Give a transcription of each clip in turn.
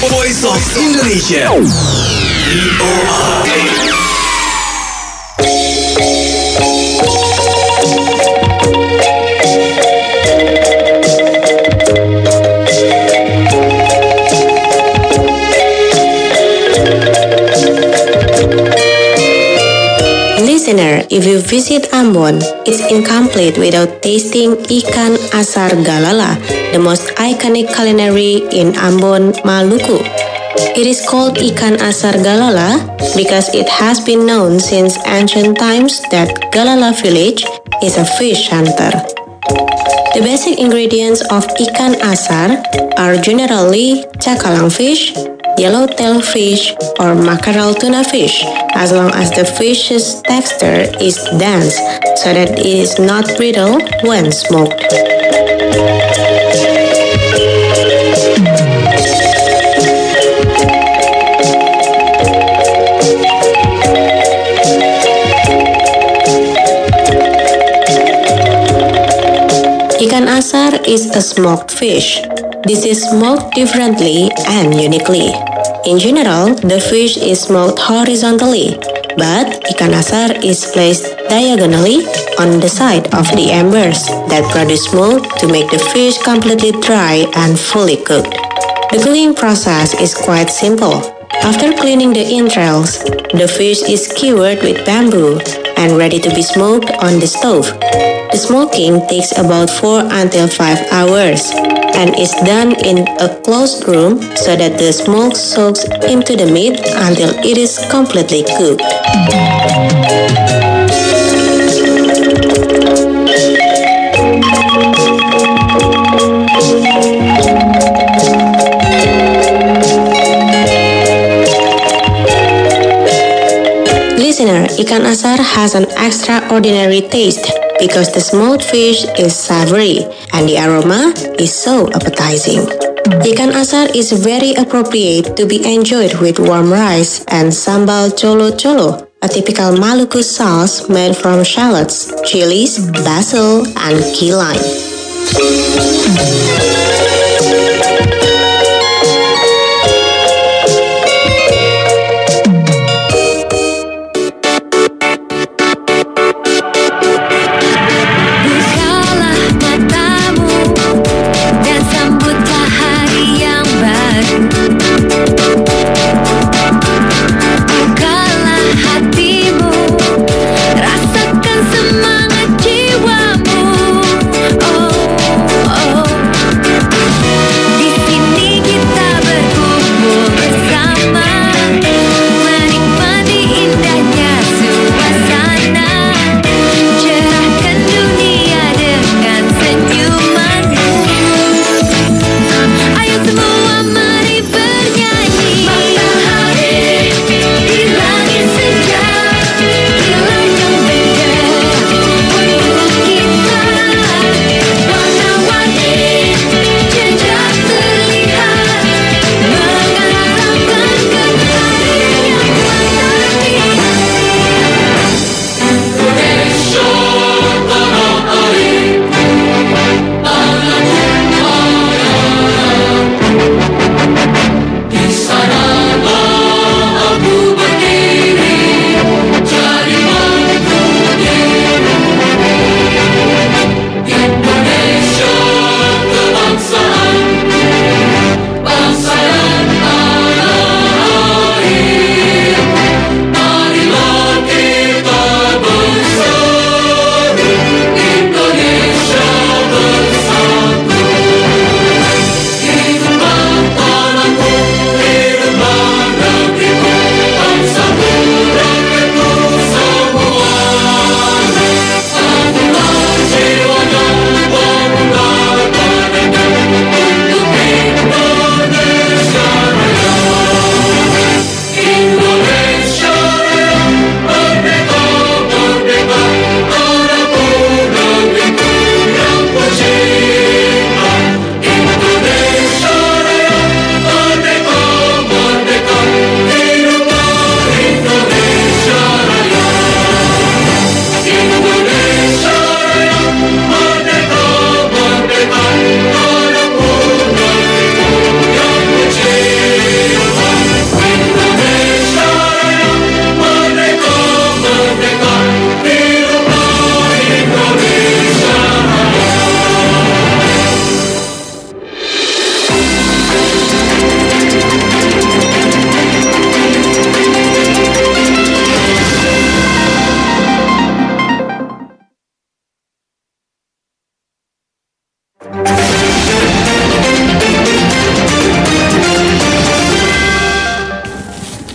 Voice of Indonesia. VOA. Listener, if you visit Ambon, it's incomplete without tasting ikan asar galala, the most iconic culinary in Ambon, Maluku. It is called ikan asar galala because it has been known since ancient times that Galala village is a fish hunter. The basic ingredients of ikan asar are generally cakalang fish, yellowtail fish, or mackerel tuna fish, as long as the fish's texture is dense so that it is not brittle when smoked. Ikan asar is a smoked fish. This is smoked differently and uniquely. In general, the fish is smoked horizontally, but ikan asar is placed diagonally on the side of the embers that produce smoke to make the fish completely dry and fully cooked. The cooking process is quite simple. After cleaning the entrails, the fish is skewered with bamboo and ready to be smoked on the stove. The smoking takes about 4 until 5 hours and is done in a closed room so that the smoke soaks into the meat until it is completely cooked. Listener, ikan asar has an extraordinary taste because the smoked fish is savory and the aroma is so appetizing. Ikan asar is very appropriate to be enjoyed with warm rice and sambal colo-colo, a typical Maluku sauce made from shallots, chilies, basil, and key lime.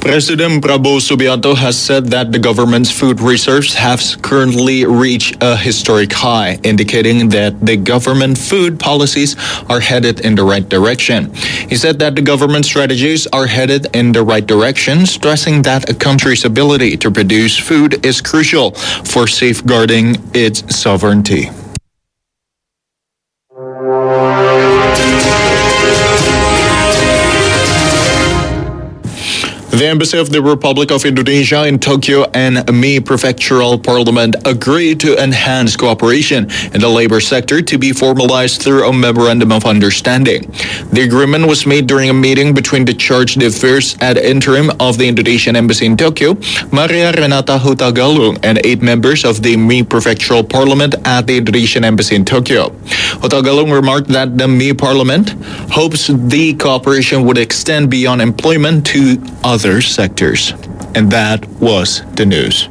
President Prabowo Subianto has said that the government's food reserves have currently reached a historic high, indicating that the government food policies are headed in the right direction. He said that the government strategies are headed in the right direction, stressing that a country's ability to produce food is crucial for safeguarding its sovereignty. The Embassy of the Republic of Indonesia in Tokyo and Mie Prefectural Parliament agreed to enhance cooperation in the labor sector to be formalized through a memorandum of understanding. The agreement was made during a meeting between the charge d'affaires ad interim of the Indonesian Embassy in Tokyo, Maria Renata Hutagalung, and 8 members of the Mie Prefectural Parliament at the Indonesian Embassy in Tokyo. Hutagalung remarked that the Mie Parliament hopes the cooperation would extend beyond employment to other sectors. And that was the news.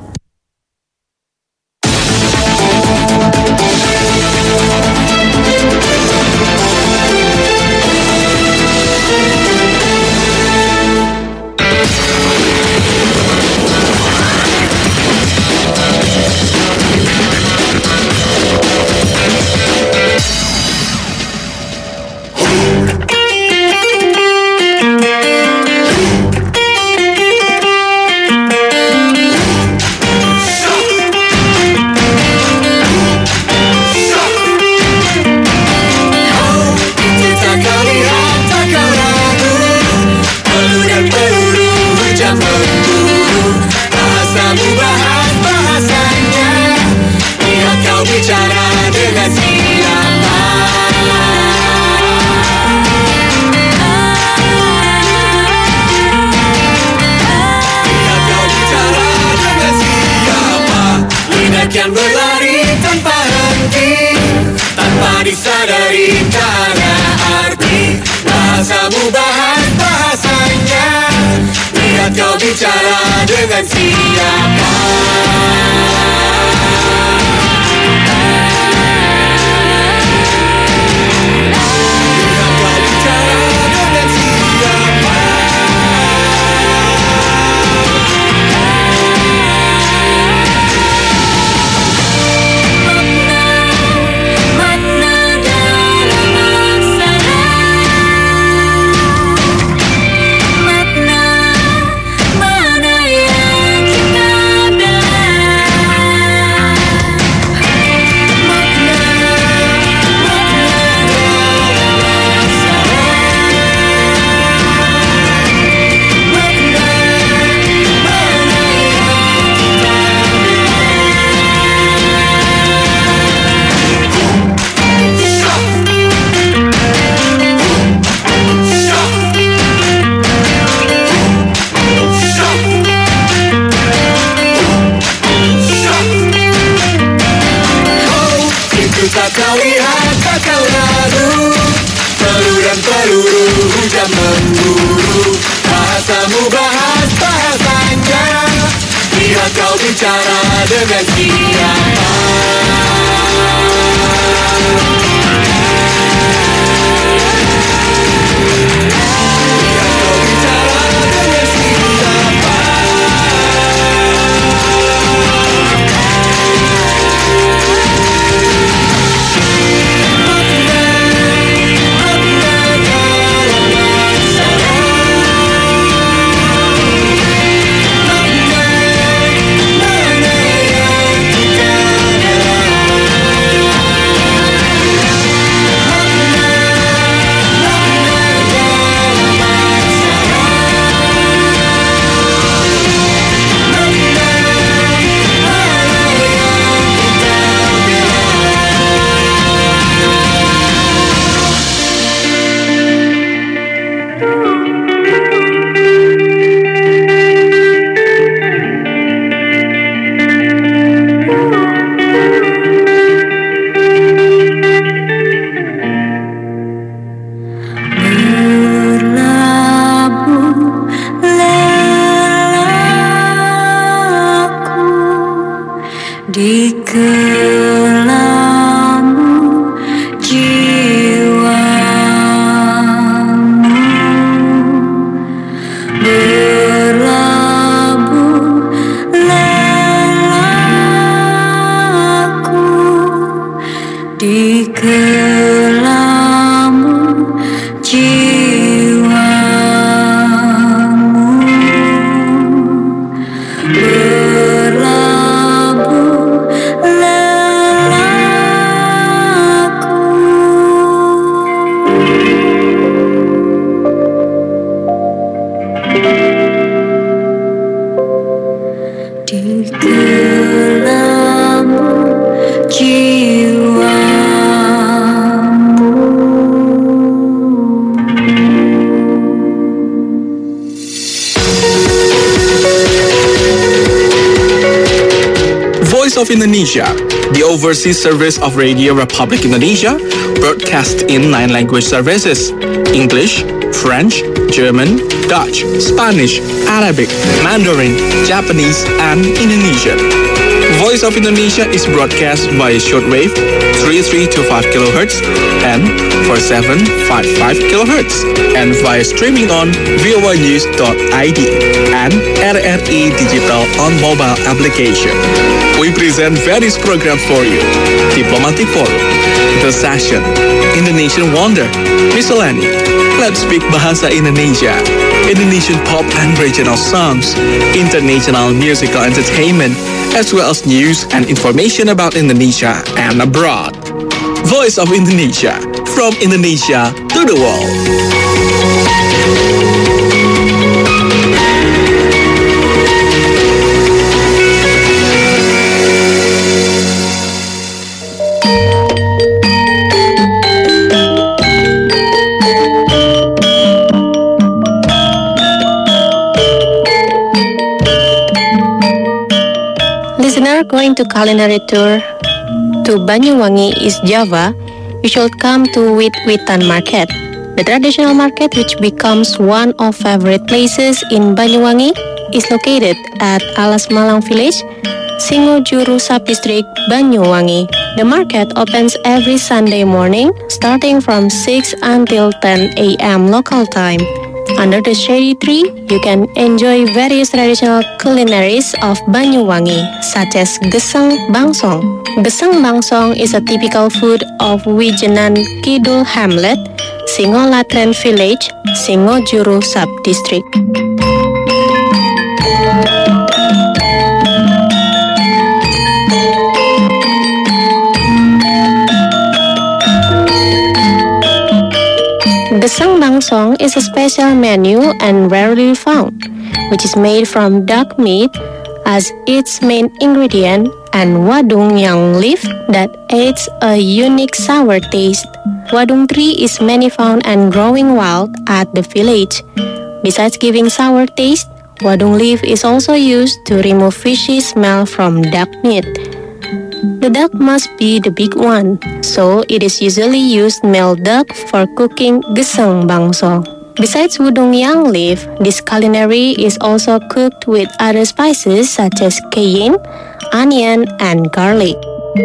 Yang berlari tanpa henti, tanpa disadari karena arti. Bahasamu bahas bahasanya, lihat kau bicara dengan siapa. Tak kau lihat, tak kau ragu, peluru dan peluru, hujan memburu. Bahasamu bahas bahasanya, lihat kau bicara dengan siapa. Lihat kau bicara dengan siapa. Di kelambu jiwamu berlalu. Di gelapmu jiwamu. Voice of Indonesia, the overseas service of Radio Republic Indonesia, broadcast in 9 language services: English, French, German, Dutch, Spanish, Arabic, Mandarin, Japanese, and Indonesian. Voice of Indonesia is broadcast via shortwave 3325 kHz and 4755 kHz and via streaming on voanews.id and RRI Digital on mobile application. We present various programs for you: Diplomatic Forum, The Session, Indonesian Wonder, Miscellany, Let's Speak Bahasa Indonesia, Indonesian pop and regional songs, international musical entertainment, as well as news and information about Indonesia and abroad. Voice of Indonesia, from Indonesia to the world. Listener going to culinary tour to Banyuwangi, East Java, you should come to Wit-Witan Market. The traditional market, which becomes one of favorite places in Banyuwangi, is located at Alas Malang Village, Singojuru Subdistrict, Banyuwangi. The market opens every Sunday morning, starting from 6 until 10 a.m. local time. Under the shady tree, you can enjoy various traditional culinaries of Banyuwangi, such as Gesang Bangsong. Gesang Bangsong is a typical food of Wijenan Kidul Hamlet, Singolatren Village, Singojuru Subdistrict. Gesang Bangsong is a special menu and rarely found, which is made from duck meat as its main ingredient and wadung yang leaf that adds a unique sour taste. Wadung tree is many found and growing wild at the village. Besides giving sour taste, wadung leaf is also used to remove fishy smell from duck meat. The duck must be the big one, so it is usually used male duck for cooking Gesang Bangsong. Besides wudong yang leaf, this culinary is also cooked with other spices such as cayenne, onion, and garlic.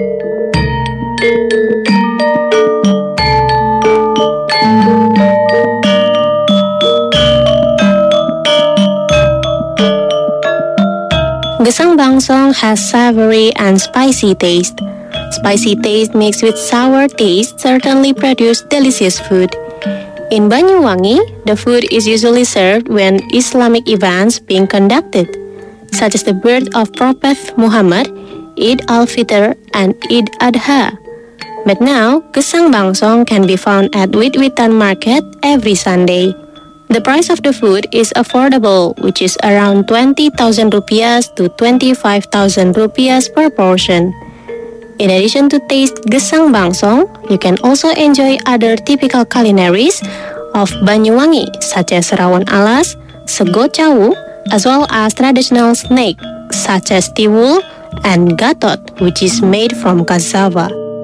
Gesang Bangsong has savory and spicy taste. Spicy taste mixed with sour taste certainly produce delicious food. In Banyuwangi, the food is usually served when Islamic events being conducted, such as the birth of Prophet Muhammad, Eid al-Fitr, and Eid Adha. But now, Gesang Bangsong can be found at Wit-Witan Market every Sunday. The price of the food is affordable, which is around 20,000 rupiahs to 25,000 rupiahs per portion. In addition to taste Gesang Bangsong, you can also enjoy other typical culinaries of Banyuwangi, such as rawon alas, sego cawu, as well as traditional snack such as tiwul and gatot, which is made from cassava.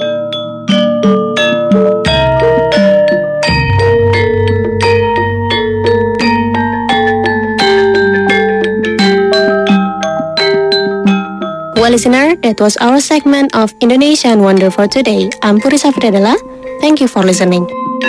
Well, listener, that was our segment of Indonesian Wonder for today. I'm Puri Safriadala. Thank you for listening.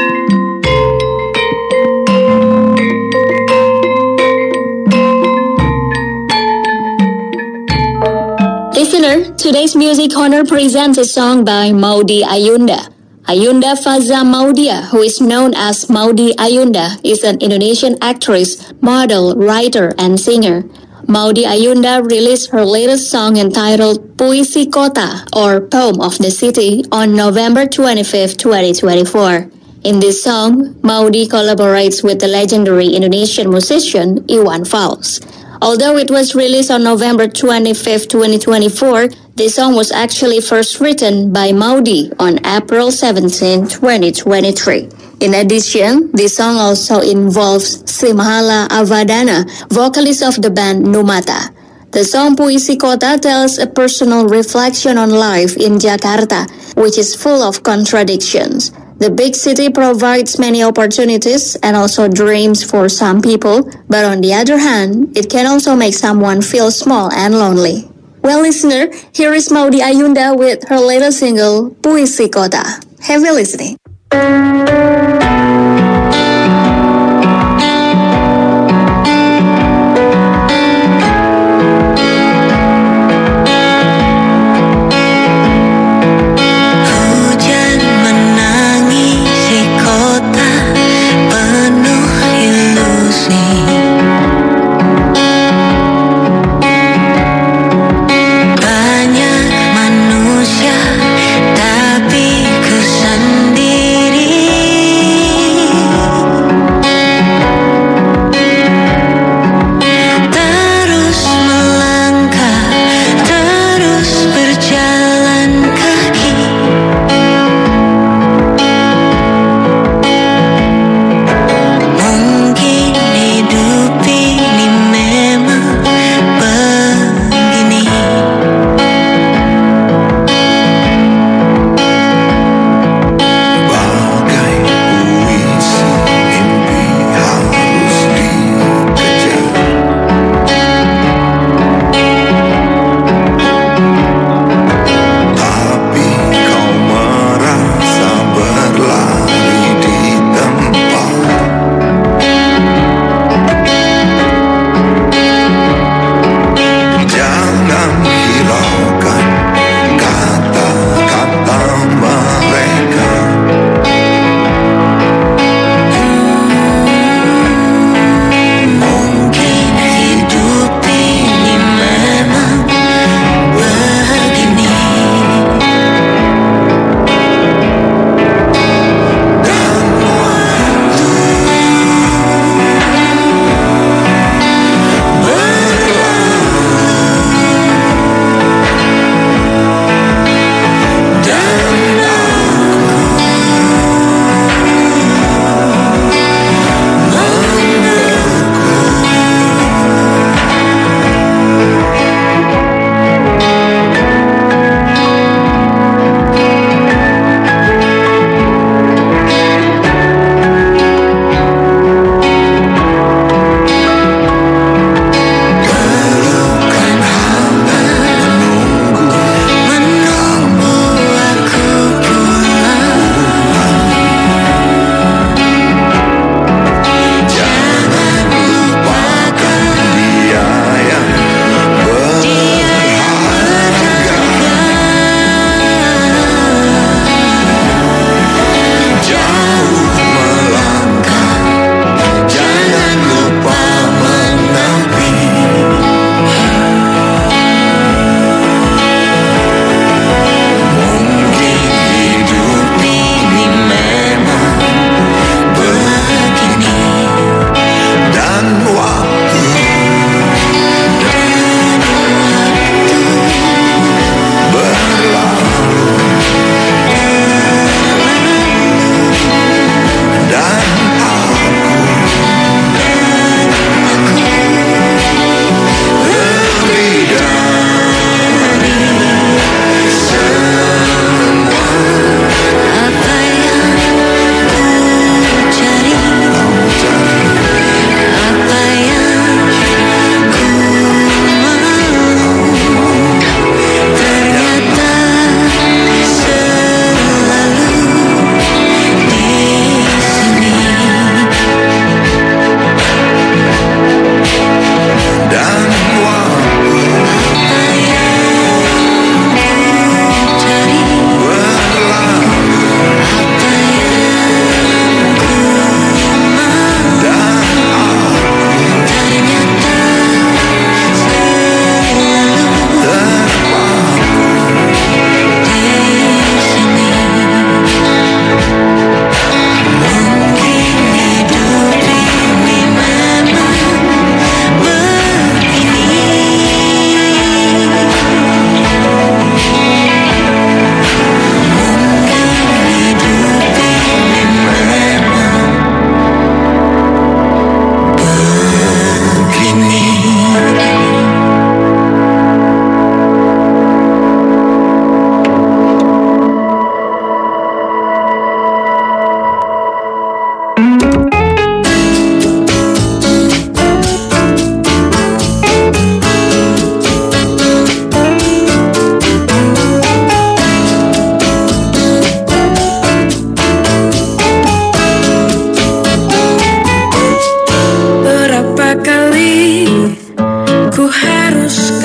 Listener, today's Music Corner presents a song by Maudy Ayunda. Ayunda Faza Maudia, who is known as Maudy Ayunda, is an Indonesian actress, model, writer, and singer. Maudy Ayunda released her latest song entitled Puisi Kota, or Poem of the City, on November 25, 2024. In this song, Maudy collaborates with the legendary Indonesian musician Iwan Fals. Although it was released on November 25, 2024, this song was actually first written by Maudy on April 17, 2023. In addition, this song also involves Sri Mahala Avadana, vocalist of the band Numata. The song Puisi Kota tells a personal reflection on life in Jakarta, which is full of contradictions. The big city provides many opportunities and also dreams for some people, but on the other hand, it can also make someone feel small and lonely. Well, listener, here is Maudy Ayunda with her latest single, Puisi Kota. Have a listening. Tapi ku sendiri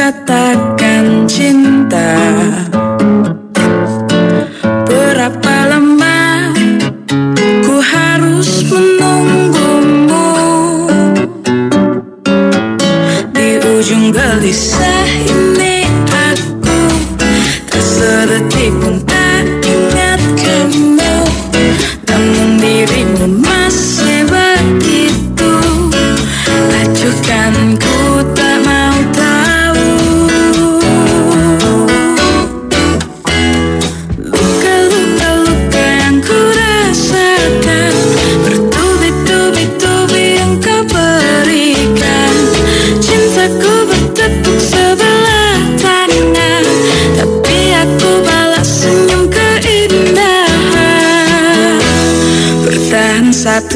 katakan cinta. Berapa lama ku harus menunggumu di ujung gelisah ini. Aku tak sedetik pun tak ingat kamu, namun dirimu masih begitu acuhkan. Ku tak mau tahu luka-luka yang ku rasakan, bertubi-tubi yang kau berikan. Cintaku bertepuk sebelah tangan, tapi aku balas senyum keindahan. Bertahan satu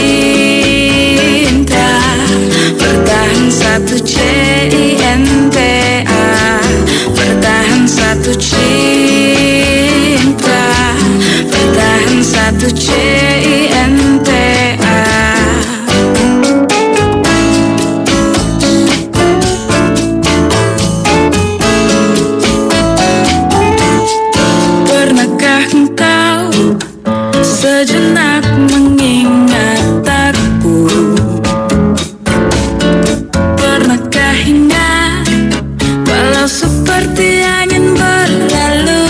cinta, bertahan satu cinta, bertahan satu cinta, bertahan satu cinta. Pernahkah engkau sejenak mengingat aku? Pernahkah ingat walau seperti angin berlalu?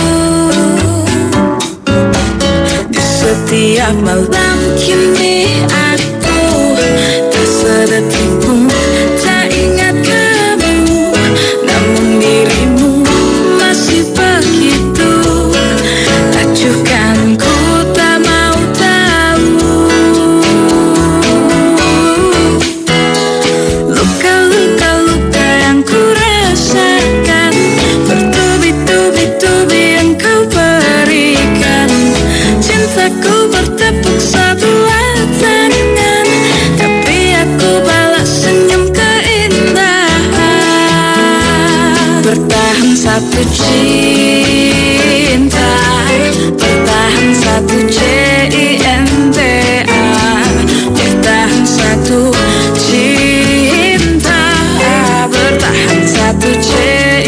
Di setiap malam kini aku tak sedetik pun tak ingat kamu, namun dirimu masih begitu acuhkan. Ku tak mau tahu luka-luka yang ku rasakan, bertubi-tubi yang kau berikan. Cintaku bertepuk sebelah tangan, tapi aku balas senyum keindahan. Bertahan satu cinta, bertahan satu cinta, bertahan satu cinta, bertahan satu cinta.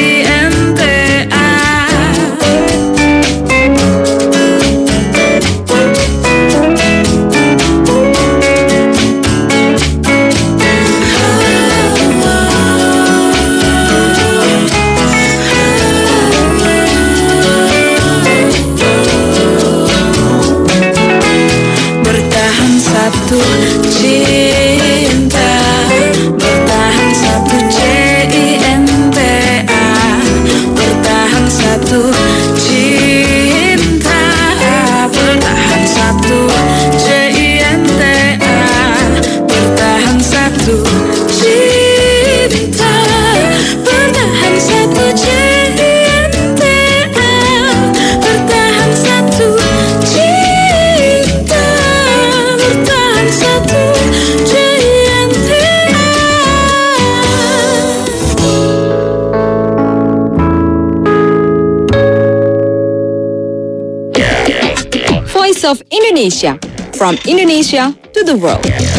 Bertahan satu cinta, bertahan satu cinta, bertahan satu cinta, bertahan satu cinta, bertahan satu cinta, bertahan satu cinta, bertahan satu cinta, bertahan satu cinta. Voice of Indonesia, from Indonesia to the world.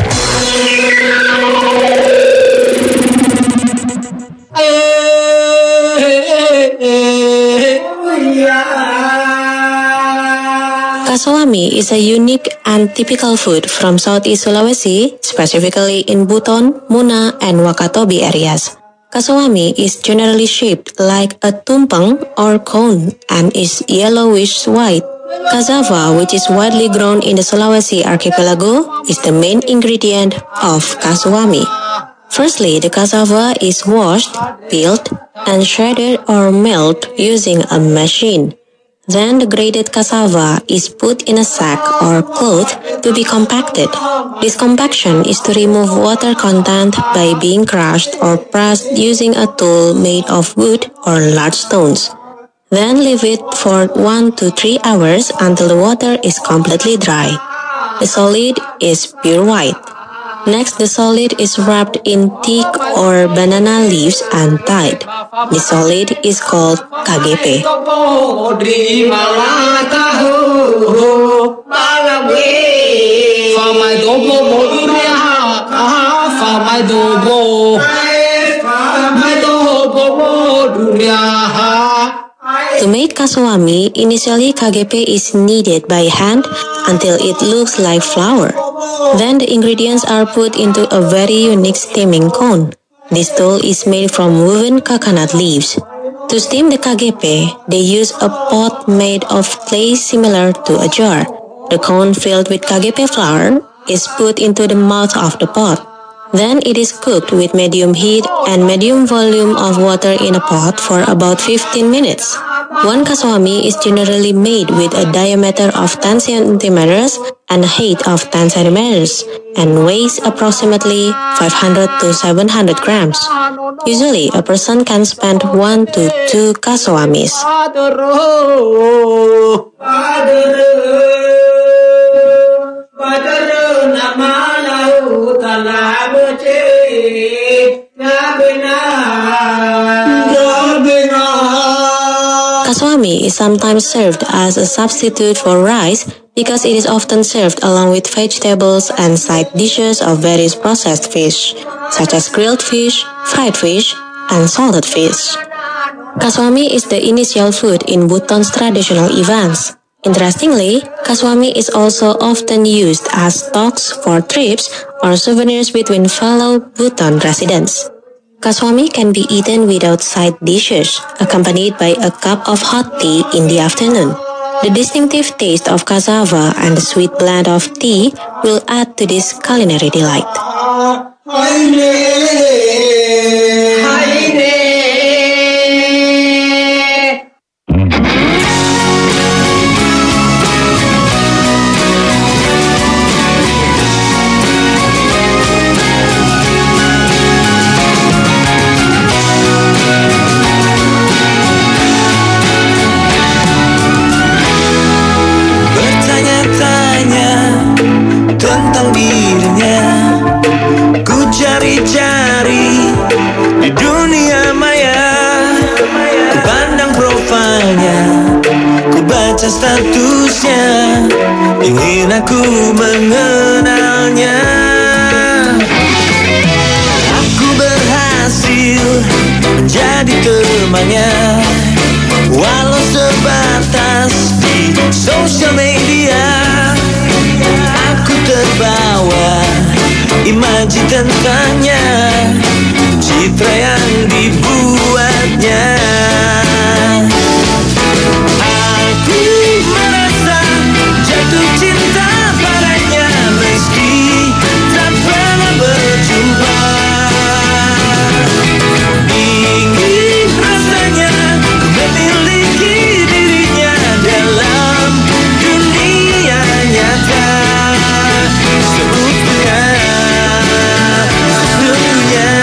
Kasawami is a unique and typical food from Southeast Sulawesi, specifically in Buton, Muna, and Wakatobi areas. Kasawami is generally shaped like a tumpeng or cone and is yellowish-white. Cassava, which is widely grown in the Sulawesi archipelago, is the main ingredient of kasawami. Firstly, the cassava is washed, peeled, and shredded or milled using a machine. Then the grated cassava is put in a sack or cloth to be compacted. This compaction is to remove water content by being crushed or pressed using a tool made of wood or large stones. Then leave it for 1 to 3 hours until the water is completely dry. The solid is pure white. Next, the solid is wrapped in teak or banana leaves and tied. The solid is called KGP. To make kaswami, initially KGP is kneaded by hand until it looks like flour. Then the ingredients are put into a very unique steaming cone. This dough is made from woven coconut leaves. To steam the KGP, they use a pot made of clay similar to a jar. The cone filled with KGP flour is put into the mouth of the pot. Then it is cooked with medium heat and medium volume of water in a pot for about 15 minutes. One kaswami is generally made with a diameter of 10 centimeters and a height of 10 centimeters and weighs approximately 500 to 700 grams. Usually, a person can spend 1 to 2 kaswamis. Kaswami is sometimes served as a substitute for rice because it is often served along with vegetables and side dishes of various processed fish, such as grilled fish, fried fish, and salted fish. Kaswami is the initial food in Buton's traditional events. Interestingly, kaswami is also often used as stocks for trips or souvenirs between fellow Buton residents. Kaswami can be eaten without side dishes, accompanied by a cup of hot tea in the afternoon. The distinctive taste of cassava and the sweet blend of tea will add to this culinary delight. Tentang dirinya ku cari-cari di dunia maya. Ku pandang profilnya, ku baca statusnya, ingin aku mengenalnya. Aku berhasil menjadi temannya, walau sebatas di sosial media. Aku terbawa imaji tentangnya, citra yang dibuatnya. Aku merasa jatuh cinta padanya meski tak pernah berjumpa. Ingin rasanya ku memiliki dirinya dalam dunia nyata. Seutuhnya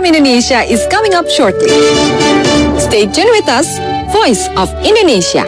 from Indonesia is coming up shortly. Stay tuned with us, Voice of Indonesia.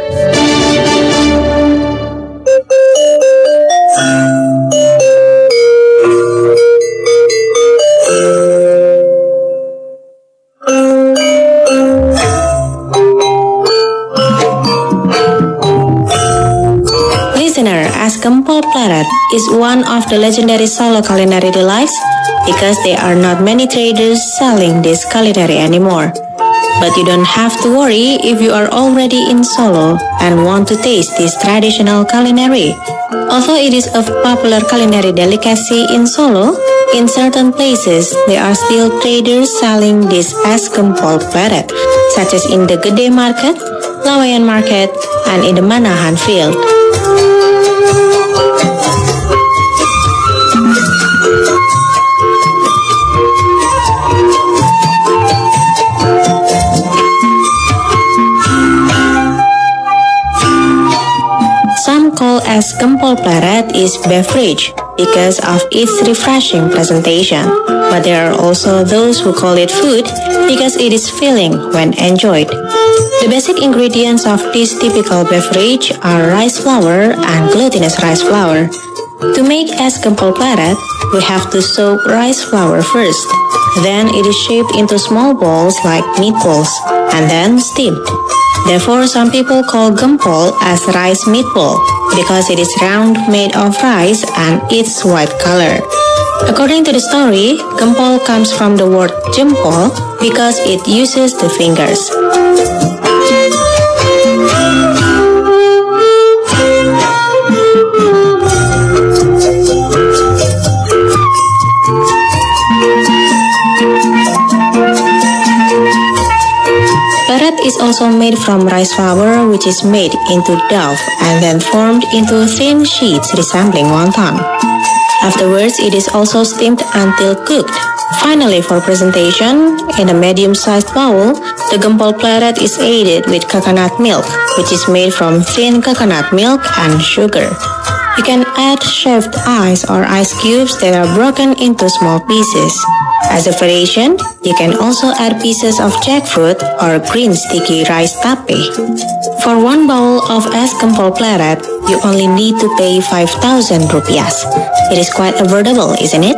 Listener, as Gempol Pleret is one of the legendary Solo culinary delights because there are not many traders selling this culinary anymore. But you don't have to worry if you are already in Solo and want to taste this traditional culinary. Although it is a popular culinary delicacy in Solo, in certain places there are still traders selling this as Gempol Pleret, such as in the Gede Market, Lawayan Market, and in the Manahan Field. Some call as Gempol Pleret is beverage because of its refreshing presentation, but there are also those who call it food because it is filling when enjoyed. The basic ingredients of this typical beverage are rice flour and glutinous rice flour. To make es Gempol Pleret, we have to soak rice flour first. Then it is shaped into small balls like meatballs and then steamed. Therefore, some people call gempol as rice meatball because it is round, made of rice, and its white color. According to the story, gempol comes from the word jempol because it uses the fingers. Pleret is also made from rice flour, which is made into dough and then formed into thin sheets resembling wonton. Afterwards, it is also steamed until cooked. Finally, for presentation, in a medium-sized bowl, the Gempol Pleret is aided with coconut milk, which is made from thin coconut milk and sugar. You can add shaved ice or ice cubes that are broken into small pieces. As a variation, you can also add pieces of jackfruit or green sticky rice tape. For one bowl of es Gempol Pleret, you only need to pay 5,000 rupiahs. It is quite affordable, isn't it?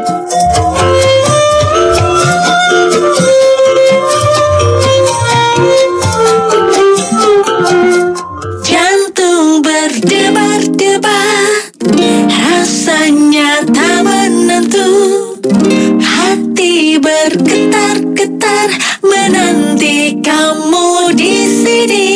Jantung berdebar-debar, rasanya tak menentu. Hati bergetar-getar menanti kamu di sini.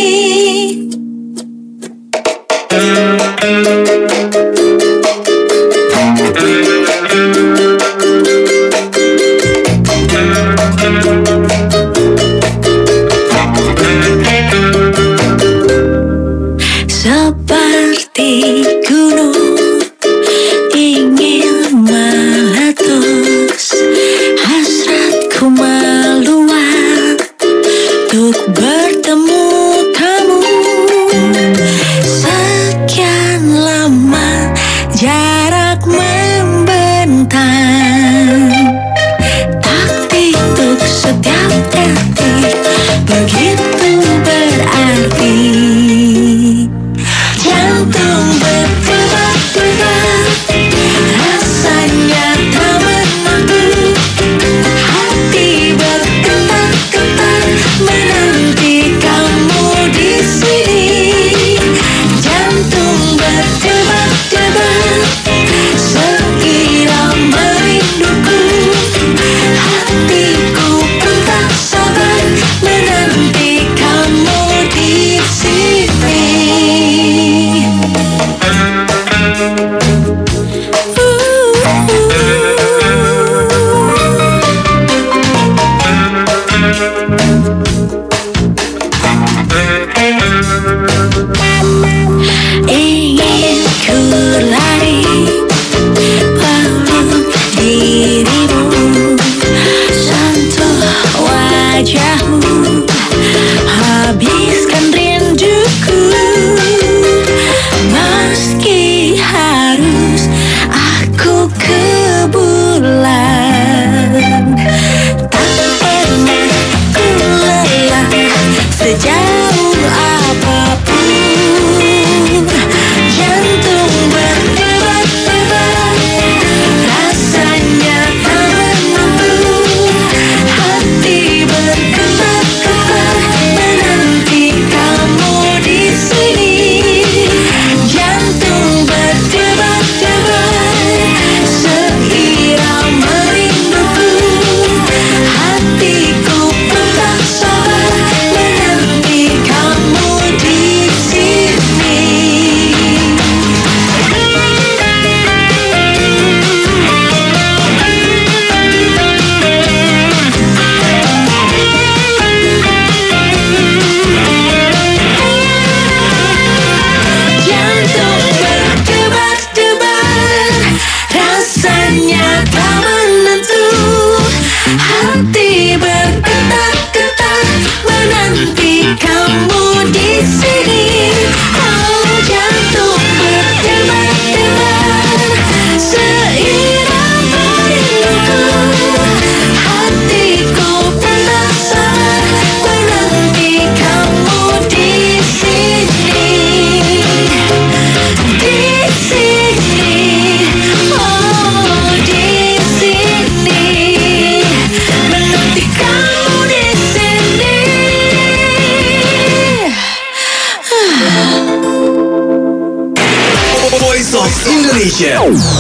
Indonesia.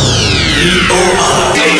VOA.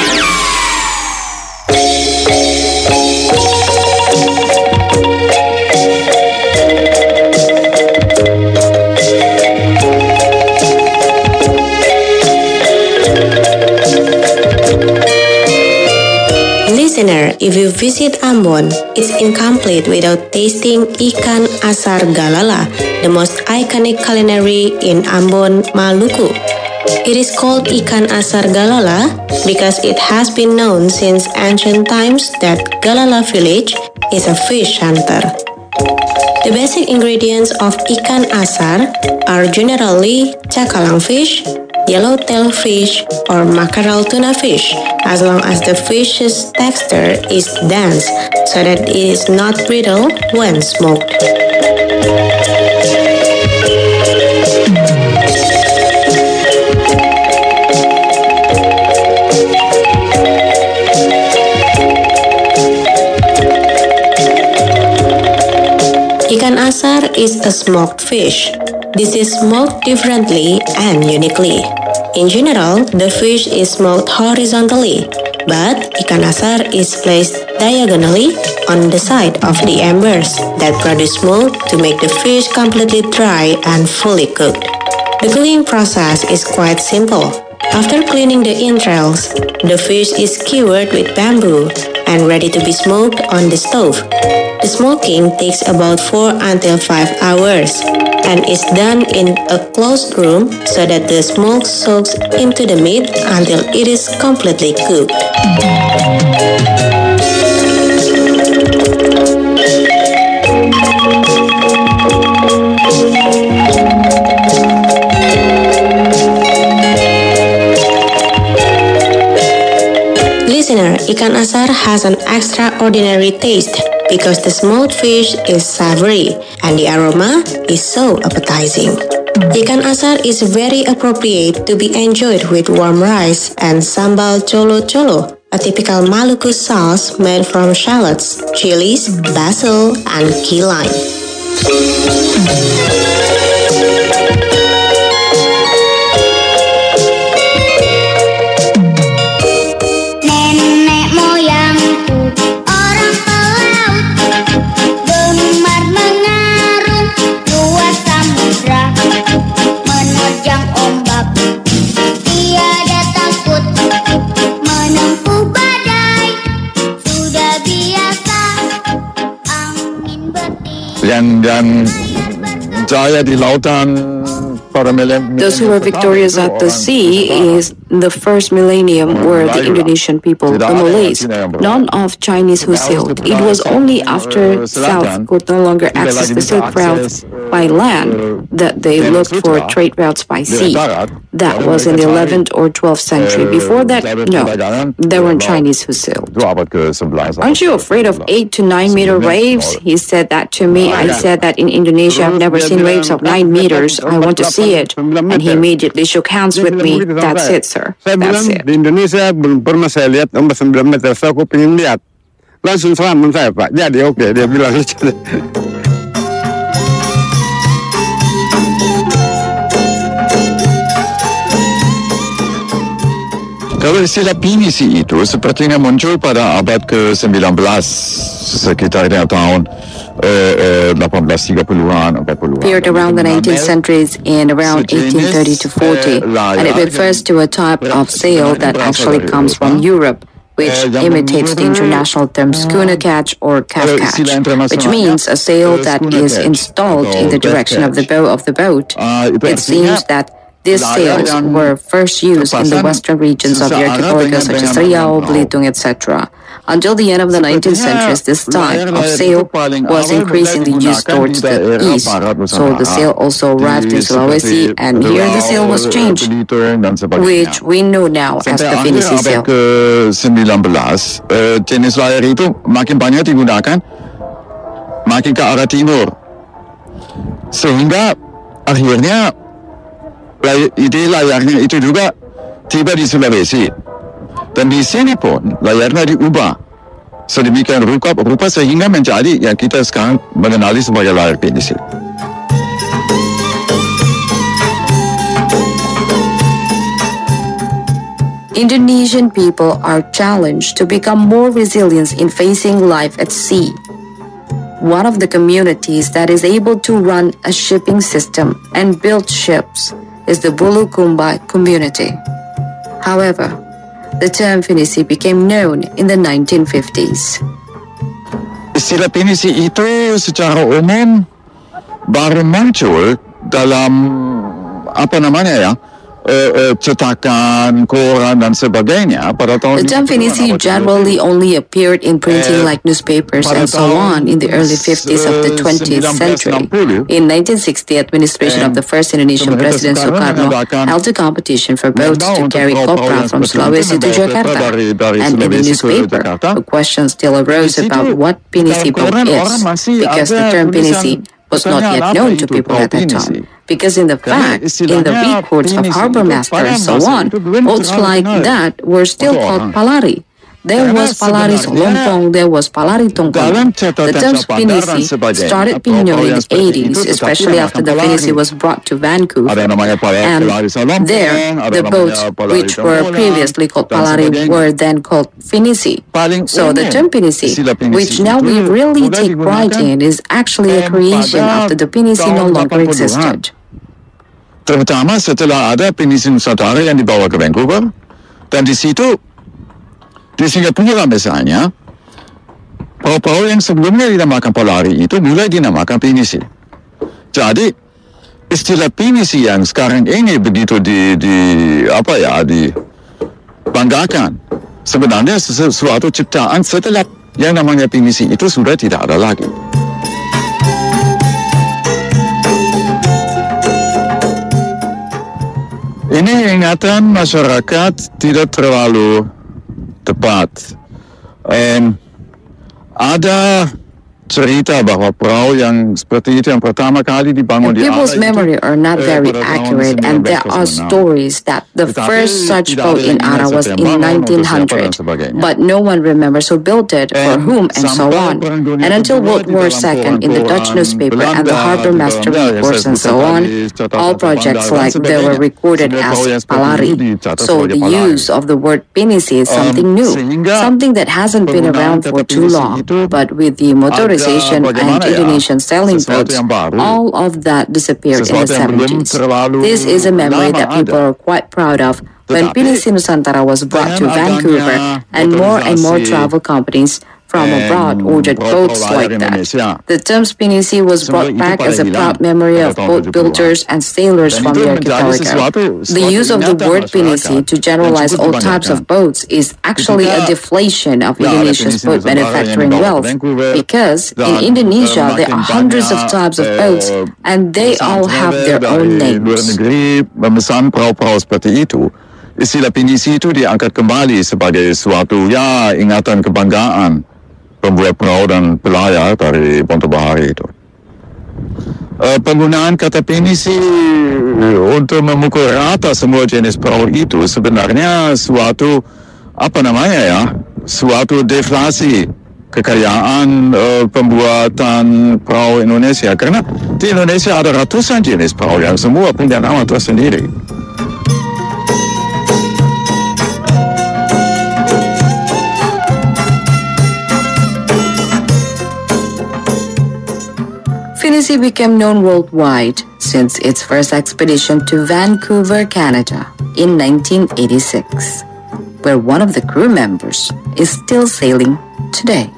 Listener, if you visit Ambon, it's incomplete without tasting ikan asar galala, the most iconic culinary in Ambon, Maluku. It is called ikan asar galala because it has been known since ancient times that Galala village is a fish hunter. The basic ingredients of ikan asar are generally cakalang fish, yellowtail fish, or mackerel tuna fish, as long as the fish's texture is dense so that it is not brittle when smoked. Ikan asar is a smoked fish. This is smoked differently and uniquely. In general, the fish is smoked horizontally, but ikan asar is placed diagonally on the side of the embers that produce smoke to make the fish completely dry and fully cooked. The cooking process is quite simple. After cleaning the entrails, the fish is skewered with bamboo and ready to be smoked on the stove. The smoking takes about 4 until 5 hours and is done in a closed room so that the smoke soaks into the meat until it is completely cooked. Listener, ikan asar has an extraordinary taste because the smoked fish is savory and the aroma is so appetizing. Ikan asar is very appropriate to be enjoyed with warm rice and sambal colo-colo, a typical Maluku sauce made from shallots, chilies, basil, and key lime. Dan saya di lautan para Those who were victorious at the sea is the first millennium were the Indonesian people, the Malays, none of Chinese who sailed. It was only after South could no longer access the Silk Route by land that they looked for trade routes by sea. That was in the 11th or 12th century. Before that, no, there weren't Chinese who sailed. Aren't you afraid of 8 to 9 meter waves? He said that to me. I said that in Indonesia I've never seen waves of 9 meters. I want to see it. And he immediately shook hands with me. That's it, sir. That's it. Di Indonesia belum pernah saya lihat ombak 9 meter. So aku pengen lihat. Langsung salaman saya, Pak. Jadi oke, dia bilang. Kalau istilah pinisi itu sepertinya muncul pada abad ke-19 sekitar tahun 1830-an, 40-an. Appeared around the 19th centuries in around 1830 to 40, and it refers to a type of sail that actually comes from Europe, which imitates the international term schooner catch or calf catch, which means a sail that is installed in the direction of the bow of the boat. It seems that these sails were first used in the western regions of the archipelago such as Riau, Belitung, etc. Until the end of the 19th century, this type of sail was increasingly used towards the east. So the sail also arrived in Sulawesi, and here the sail was changed, which we know now as the Pinisi sail. Ke-19, jenis layar itu makin banyak digunakan, makin ke arah timur. Sehingga akhirnya ide layarnya itu juga tiba di Sulawesi. Dan di sini pun layarnya diubah sedemikian rupa sehingga menjadi yang kita sekarang mengenali sebagai layar pinisi. Indonesian people are challenged to become more resilient in facing life at sea. One of the communities that is able to run a shipping system and build ships is the Bulukumba community. However, the term Pinisi became known in the 1950s. Istilah Pinisi itu secara umum baru muncul dalam cetakan, koran dan sebagainya pada tahun. The term Pinisi generally only appeared in printing like newspapers and so on in the early 50s of the 20th century. In 1960, administration of the first Indonesian President Sukarno held a competition for boats to carry copra from Sulawesi to Jakarta. And in the newspaper, a question still arose about what Pinisi boat is, because the term Pinisi was not yet known to people at that time. Because in the fact, in the reports of harbor master and so on, boats like that were still called palari. There was palari Solompong, there was palari Tongkol. The term Pinisi started being known in the 80s, especially after the Pinisi was brought to Vancouver. And there, the boats which were previously called palari were then called Pinisi. So the term Pinisi, which now we really take pride in, is actually a creation after the Pinisi no longer existed. Terutama setelah ada Pinisi Nusantara yang dibawa ke Vancouver, dan di situ di Singapura misalnya, perahu-perahu yang sebelumnya dinamakan Polari itu mulai dinamakan Pinisi. Jadi istilah Pinisi yang sekarang ini begitu dibanggakan, sebenarnya sesuatu ciptaan setelah yang namanya Pinisi itu sudah tidak ada lagi. Ini ingatan masyarakat tidak terlalu tepat. Ada cerita bahwa perahu yang seperti itu yang pertama kali dibangun di people's memory are not very accurate, and there are stories that the first such boat in Ara was in 1900, but no one remembers who built it, for whom, and so on. And until World War II, in the Dutch newspaper and the harbor master reports and so on, all projects like they were recorded as Palari. So the use of the word Pinisi is something new, something that hasn't been around for too long, but with the motorization and Indonesian sailing boats, all of that disappeared in the 70s. This is a memory that people are quite proud of when Pinisi Nusantara was brought to Vancouver, and more travel companies from abroad ordered boats like that. The term Pinisi was brought back as a proud memory of boat builders and sailors from the archipelago. The use of the word Pinisi to generalize all types of boats is actually a deflation of Indonesia's boat manufacturing wealth, because in Indonesia there are hundreds of types of boats and they all have their own names. Memesan perahu-perahu seperti itu, istilah Pinisi itu diangkat kembali sebagai suatu ingatan kebanggaan pembuat perahu dan pelayar dari Ponto Bahari itu. Penggunaan kata Pinisi untuk memukul rata semua jenis perahu itu sebenarnya suatu suatu deflasi kekayaan pembuatan perahu Indonesia, karena di Indonesia ada ratusan jenis perahu yang semua punya nama tersendiri. Pinisi became known worldwide since its first expedition to Vancouver, Canada in 1986, where one of the crew members is still sailing today.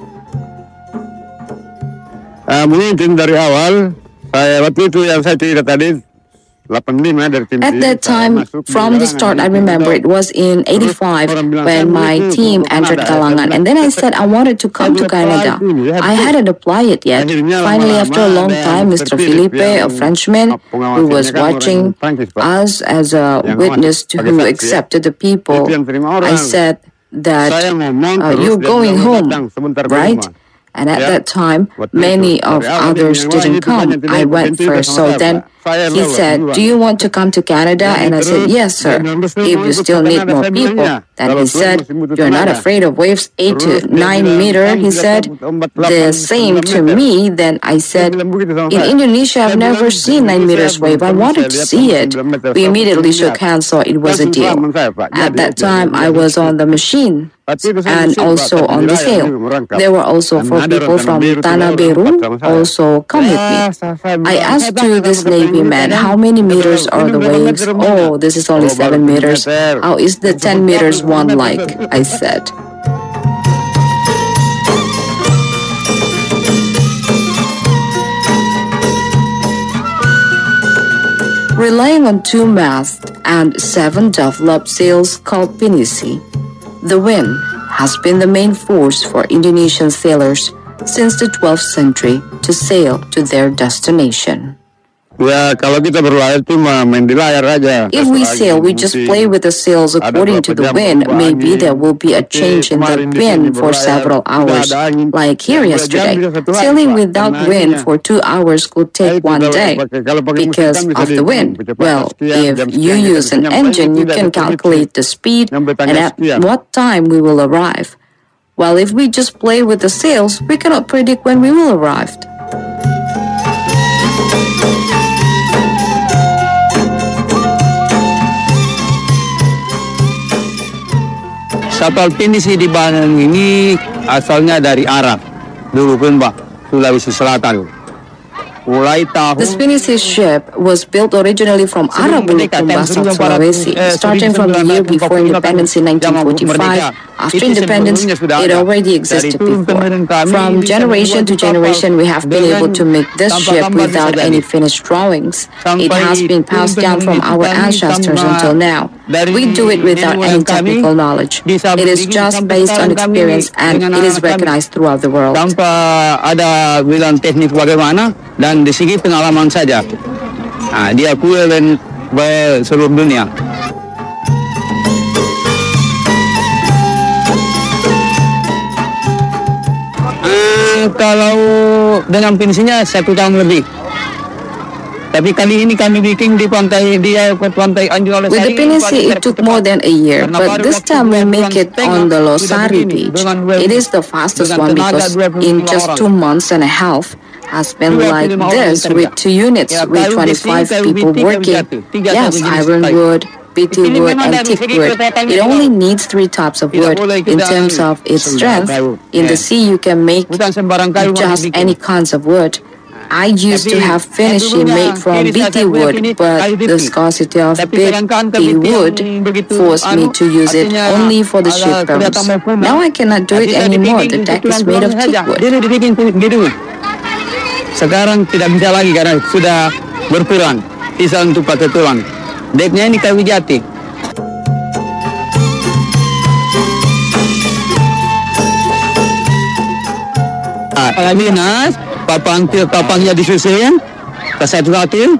Mungkin dari awal, waktu itu yang saya cerita tadi, At that time, from the start, I remember it was in 85 when my team entered Kalangan. And then I said I wanted to come to Canada. I hadn't applied it yet. Finally, after a long time, Mr. Felipe, a Frenchman who was watching us as a witness to who accepted the people, I said that you're going home, right? And at that time, many of others didn't come. I went first. So then he said, "Do you want to come to Canada?" And I said, "Yes, sir. If you still need more people." Then he said, "You're not afraid of waves 8 to 9 meter?" He said the same to me. Then I said, "In Indonesia, I've never seen 9 meters wave. I wanted to see it." We immediately shook hands, so it was a deal. At that time, I was on the machine and also on the sail. There were also 4 people from Tanah Biru also come with me. I asked to this Navy man, "How many meters are the waves?" "Oh, this is only 7 meters. How is the 10 meters one like?" I said. Relying on 2 masts and 7 developed sails called pinisi, the wind has been the main force for Indonesian sailors since the 12th century to sail to their destination. Ya, kalau kita berlayar cuma main di layar aja. If we sail, we just play with the sails according to the wind. Maybe there will be a change in the wind for several hours, like here yesterday. Sailing without wind for 2 hours could take 1 day because of the wind. Well, if you use an engine, you can calculate the speed and at what time we will arrive. While if we just play with the sails, we cannot predict when we will arrive. Kapal pinisi di Banten ini asalnya dari Arab. Dulu kan, Pak, Sulawesi Selatan. This Pinisi ship was built originally from Arab Bulukumba, South Sulawesi. Starting from the year before independence in 1945, after independence, it already existed before. From generation to generation, we have been able to make this ship without any finished drawings. It has been passed down from our ancestors until now. We do it without any technical knowledge. It is just based on experience and it is recognized throughout the world. Tanpa ada bilang teknik bagaimana dan di segi pengalaman saja. Diakui oleh seluruh dunia. Kalau dengan pinisinya 1 tahun lebih. Tapi kali ini kami bikin di pantai Anjungan. With the Pinisi, it took more than a year, but this time we make it on the Losari beach. It is the fastest one because in just 2 months and a half has been like this with 2 units with 25 people working. Yes, ironwood, BT wood, and teak wood. It only needs 3 types of wood. In terms of its strength, in the sea you can make just any kinds of wood. I used to have finishing made from BT wood, but the scarcity of BT wood forced me to use it only for the ship rooms. Now I cannot do it anymore. The deck is made of teak wood. Sekarang tidak bisa lagi karena sudah berkurang sisa untuk pakai tulang. Deknya ini kayu jati. Alaminas, papangnya disusun, kesatu-satu.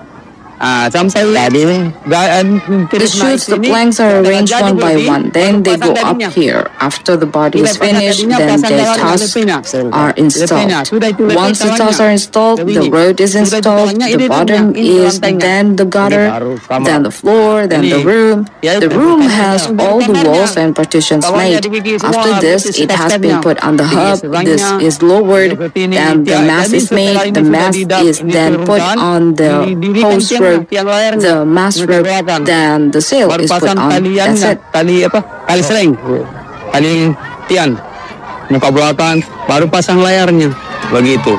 The shoots, the planks are arranged one by one. Then they go up here. After the body is finished, then the tusks are installed. Once the tusks are installed, the road is installed. The bottom is then the gutter, then the floor, then the room. The room has all the walls and partitions made. After this, it has been put on the hub. This is lowered, then the mast is made. The mast is then put on the hose rope. The mast rope, then the sail is put on. That's it. Kali sering, kali tian, muka belakang, baru pasang layarnya, begitu.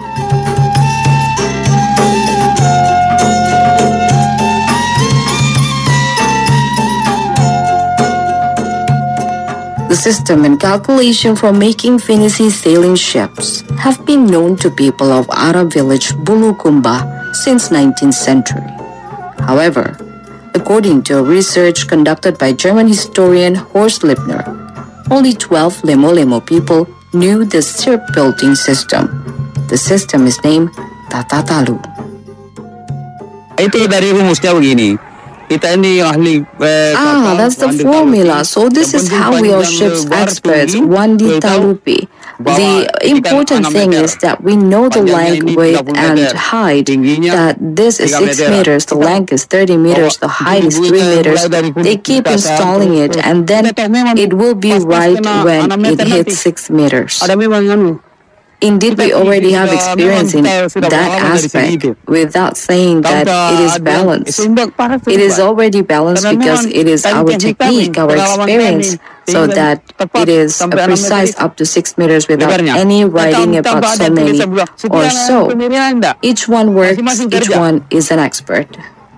The system and calculation for making Pinisi sailing ships have been known to people of Arab village Bulukumba since 19th century. However, according to a research conducted by German historian Horst Lippner, only 12 Lemo-Lemo people knew the shipbuilding system. The system is named Tatatalu. Itu dari rumusnya begini. That's the formula. So this is how we are ships experts, 1D Talupi. The important thing is that we know the length, width, and height, that this is 6 meters, the length is 30 meters, the height is 3 meters. They keep installing it, and then it will be right when it hits 6 meters. Indeed, we already have experience in that aspect without saying that it is balanced. It is already balanced because it is our technique, our experience, so that it is precise up to 6 meters without any writing about so many or so. Each one works, each one is an expert.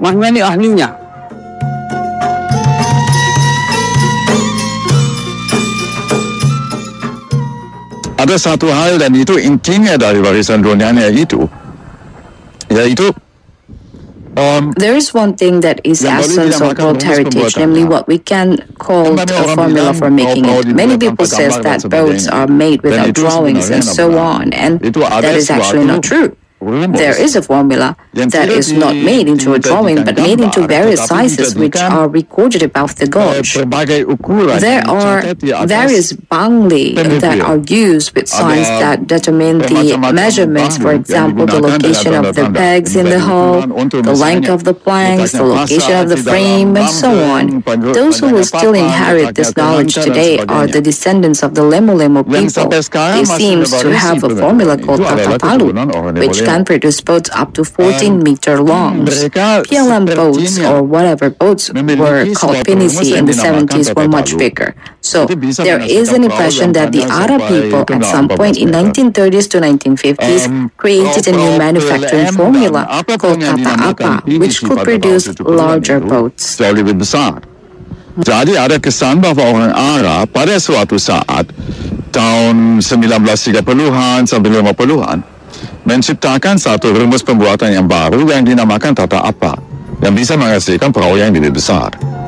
Ada satu hal dan itu intinya dari warisan dunianya itu, yaitu there is one thing that is essence of World Heritage, namely what we can call a formula for making it. Many people say that boats are made without drawings and so on, and that is actually not true. There is a formula that is not made into a drawing but made into various sizes which are recorded above the gauge. There are various bangli that are used with signs that determine the measurements, for example, the location of the pegs in the hull, the length of the planks, the location of the frame, and so on. Those who will still inherit this knowledge today are the descendants of the Lemu-Lemu people. They seem to have a formula called Tatapalu, which can produce boats up to 14-meter long. PLM boats, or whatever boats were called Pinisi in the 70s, were much bigger. So there is an impression that the Ara people at some point in 1930s to 1950s created a new manufacturing formula called Tata Apa, which could produce larger boats. Jadi ada kesan bahawa orang Arab pada suatu saat tahun 1930-an sampai 50-an menciptakan satu rumus pembuatan yang baru yang dinamakan Tata Apa yang bisa menghasilkan perahu yang lebih besar.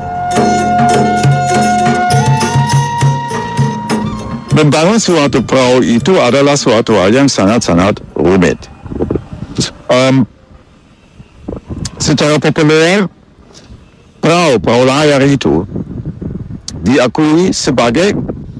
Membangun suatu perahu itu adalah suatu hal yang sangat-sangat rumit. Secara populer, perahu layar itu diakui sebagai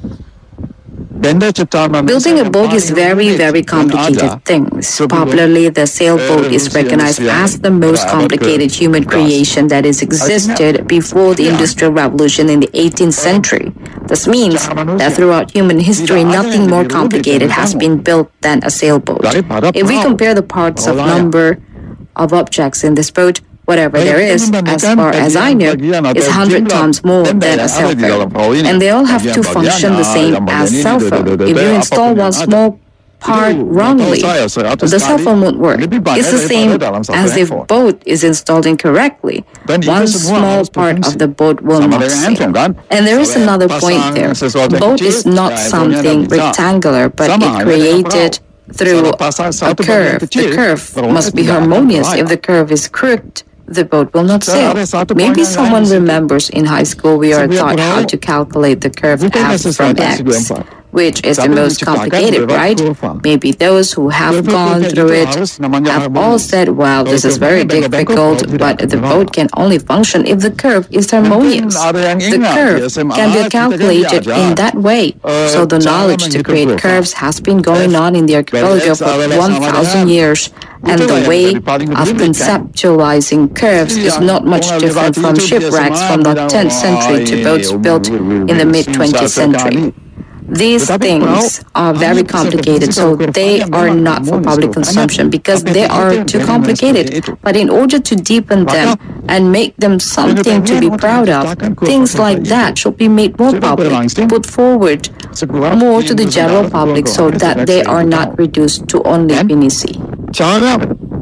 building a boat is very, very complicated thing. Popularly, the sailboat is recognized as the most complicated human creation that has existed before the Industrial Revolution in the 18th century. This means that throughout human history, nothing more complicated has been built than a sailboat. If we compare the parts of number of objects in this boat, whatever there is, as far as I know, is 100 times more than a cell phone. And they all have to function the same as cell phone. If you install one small part wrongly, the cell phone won't work. It's the same as if boat is installed incorrectly. One small part of the boat will not sail. And there is another point there. Boat is not something rectangular, but it created through a curve. The curve must be harmonious. If the curve is crooked, the boat will not sail. Maybe someone remembers in high school we are taught how to calculate the curve f from x, which is the most complicated, right? Maybe those who have gone through it have all said, well, this is very difficult, but the boat can only function if the curve is harmonious. The curve can be calculated in that way. So the knowledge to create curves has been going on in the archipelago for 1,000 years. And the way of conceptualizing curves is not much different from shipwrecks from the 10th century to boats built in the mid-20th century. These things are very complicated, so they are not for public consumption because they are too complicated. But in order to deepen them and make them something to be proud of, things like that should be made more public, put forward more to the general public so that they are not reduced to only Pinisi. Cara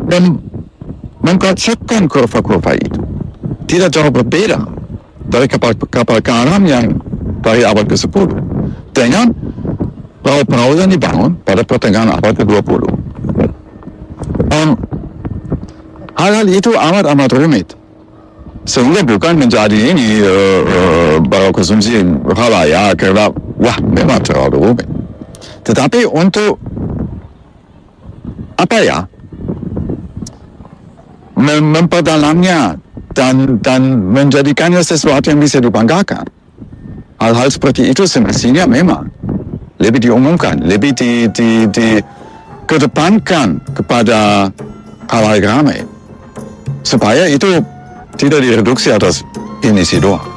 mengkonsepkan kurva-kurva itu tidak jauh berbeda dari kapal karam yang dari abad ke-10 dengan perahu-perahu yang dibangun pada pertengahan abad ke-20. Hal-hal itu amat rumit sehingga bukan menjadi ini baru konsumsi halayak kerana wah memang terlalu rumit. Tetapi untuk memperdalamnya dan menjadikannya sesuatu yang bisa dibanggakan. Hal-hal seperti itu semestinya memang lebih diumumkan, lebih dikedepankan kepada hal-hal ramai, supaya itu tidak direduksi atas ini si doang.